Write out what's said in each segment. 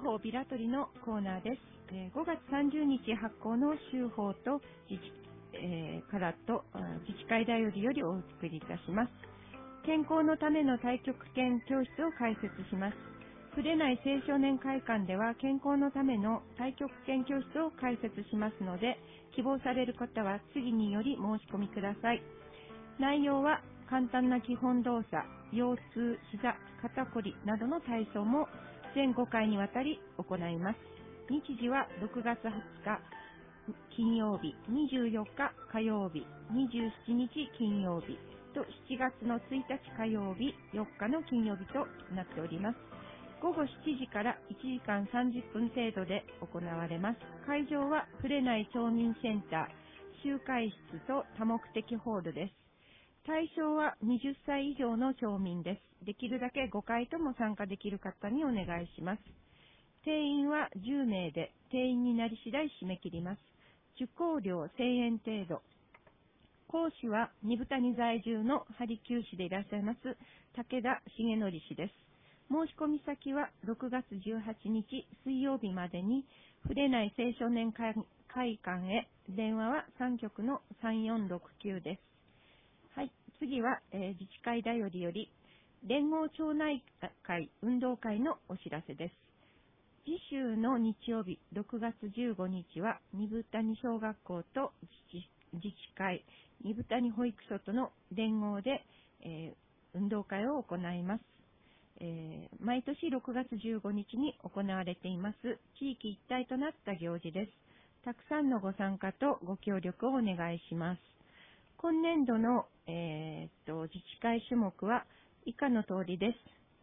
報ビラトリのコーナーです。5月30日発行の週報とからと自治会だよりよりお作りいたします。健康のための太極拳教室を開設します。触れない青少年会館では健康のための太極拳教室を開設しますので、希望される方は次により申し込みください。内容は簡単な基本動作、腰痛、膝、肩こりなどの体操も全5回にわたり行います。日時は6月20日金曜日、24日火曜日、27日金曜日と7月の1日火曜日、4日の金曜日となっております。午後7時から1時間30分程度で行われます。会場は触れない町民センター、集会室と多目的ホールです。対象は20歳以上の町民です。できるだけ5回とも参加できる方にお願いします。定員は10名で、定員になり次第締め切ります。受講料1000円程度。講師は二部谷在住の針灸師でいらっしゃいます武田重則氏です。申し込み先は6月18日水曜日までに触れない青少年会館へ。電話は3局の3469です。はい、次は、自治会だよりより連合町内会運動会のお知らせです。次週の日曜日6月15日は二部谷小学校と自治会、二部谷保育所との連合で、運動会を行います。毎年6月15日に行われています地域一体となった行事です。たくさんのご参加とご協力をお願いします。今年度の、自治会種目は以下の通りです。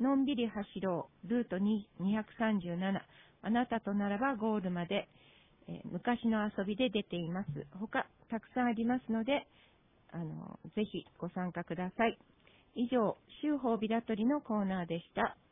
のんびり走ろう、ルート237、あなたとならばゴールまで、昔の遊びで出ています。他、たくさんありますので、ぜひご参加ください。以上、週報ビラトリのコーナーでした。